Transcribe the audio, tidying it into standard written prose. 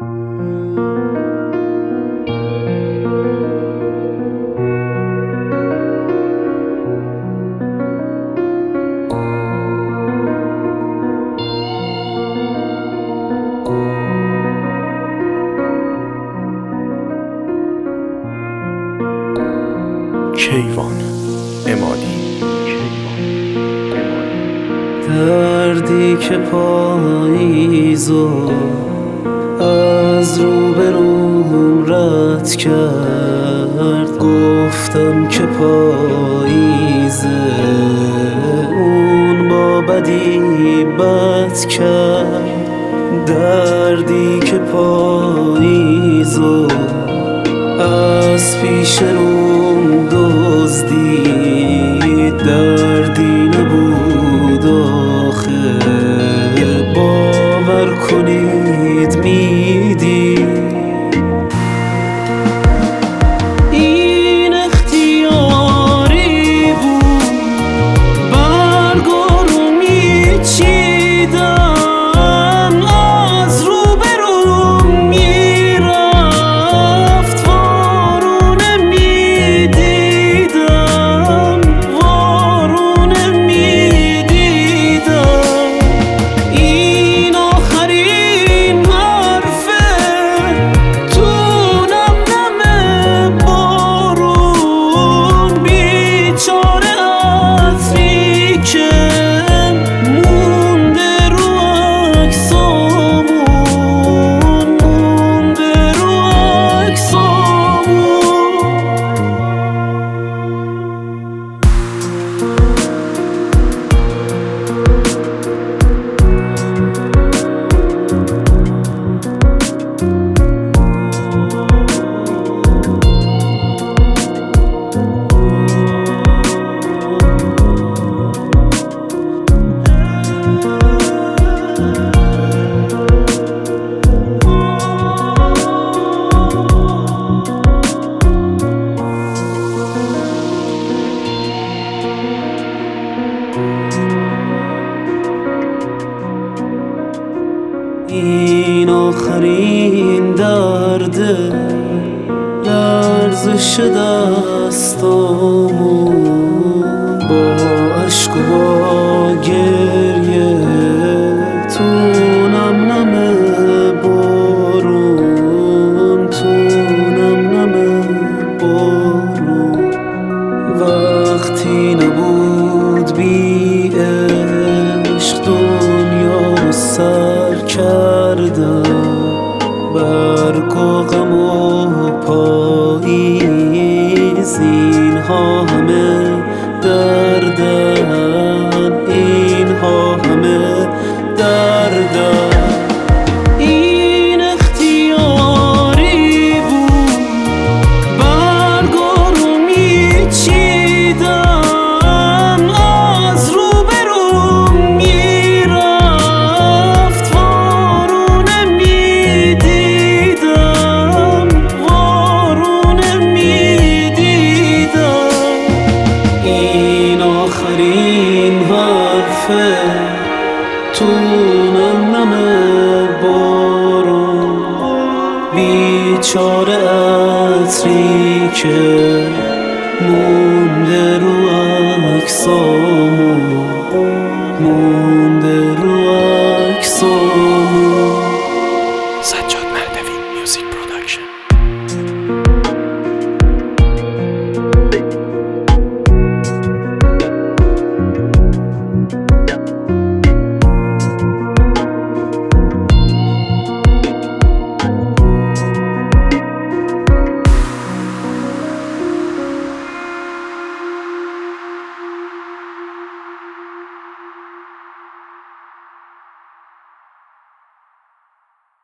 کیوان عمادی. دردی که پاییزو از روبروم رد کرد، گفتم که پاییزه اون با بدی بد کرد. دردی که پاییزو از پیش روم دزدید، دردی نبود آخه باور کنید میدید. این اختیاری بود، برگو رو میچیدم، از روبروم میرفت، وارونه میدیدم، وارونه میدیدم. این آخرین حرفه تو نم نم بارون، بیچاره عطری که مونده رو عکسامون، مونده رو عکسامون. این آخرین درده، لرزش دستامون، با عشق و با گریه تو نم نم بارون، تو نم نم بارون. وقتی نبود بی عشق دنیا سر کردم، برگ و غم و پاییز اینها همه دردن، اینها همه دردن. این اختیاری بود، برگو رو میچیدم، از روبروم میرفت، وارونه میدیدم، وارونه میدیدم. این آخرین حرفه تو نم نم بارون، بیچاره عطری که مونده رو عکسامون، مونده رو عکسامون.